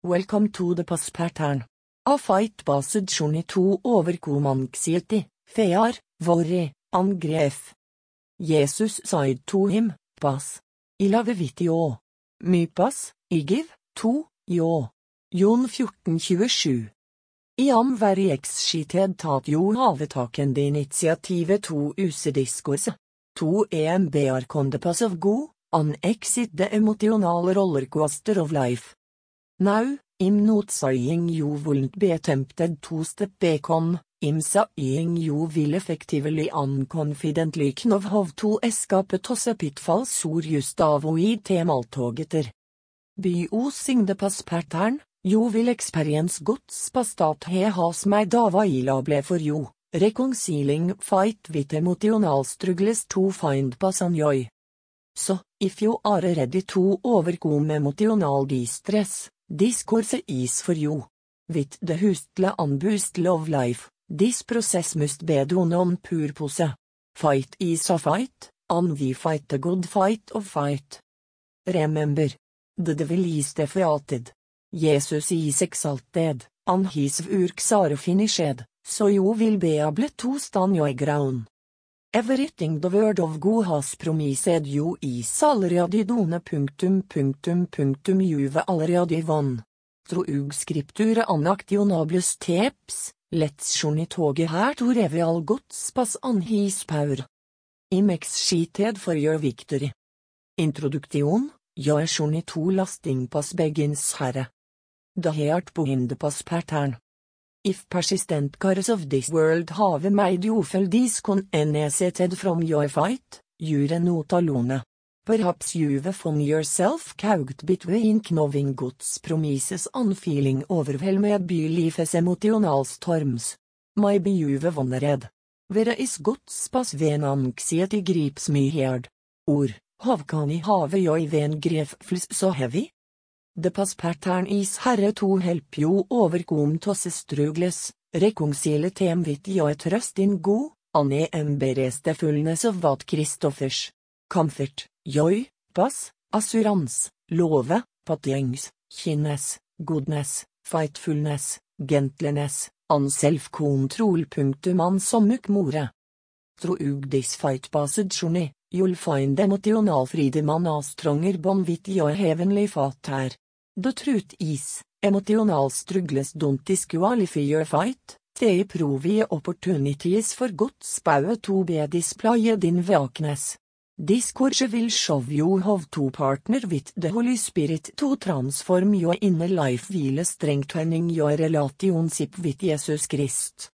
Welcome to the past pattern. A fight based 22 overkom anxiety, fear, worry, angrep. Jesus said to him, pass. I love it yo. My pass, I give, to, yo. Jon 14:27. I am very excited at you have taken the initiativet to use discourse. To EMBR on the pass of go, an exit the emotional rollercoaster of life. Now, I'm not saying you won't be tempted to step back on, I'm saying you will effectively and confidently know how to escape tosse pitfalls or just avoid maltågeter. By using the pass pattern, you will experience God's pass that he has made available for you, reconciling fight with emotional struggles to find pass and joy. So, if you are ready to overcome emotional distress, this course is for you. With the hustle and bustle of life, this process must be done on purpose. Fight is a fight, and we fight the good fight of fight. Remember, the devil is defeated. Jesus is exalted, and his works are finished, so you will be able to stand your ground. Everything the word of God has promised you is allerede done. Juve allerede vann. Troug skripture anaktionables teps, let's toget her to reveal God's pass and his power. I'm excited for your victory. Introduction, jeg to lasting pass begins herre. The heart behind the pass pattern. If persistent cars of this world have made you feel disconnected from your fight, you're not alone. Perhaps you've found yourself caught between knowing God's promises and feeling overwhelmed by life's emotional storms. Maybe you've wondered, where is God's pass when anxiety grips me hard? Or, how can I have joy when grief feels so heavy? The pass pattern is here to help you overcome those struggles, reconcile them with your trust in God, and embrace the fullness of what Christoffers comfort, joy, pass, assurance, love, patience, kindness, goodness, faithfulness, gentleness, and self-control. Man som more. Through this fight-based journey, you'll find emotional freedom and a stronger bond with your heavenly Father. The truth is, emotional struggles don't disqualify your fight, they prove opportunities for God's power to be displayed in weakness. This course will show you how to partner with the Holy Spirit to transform your inner life while strengthening your relationship with Jesus Christ.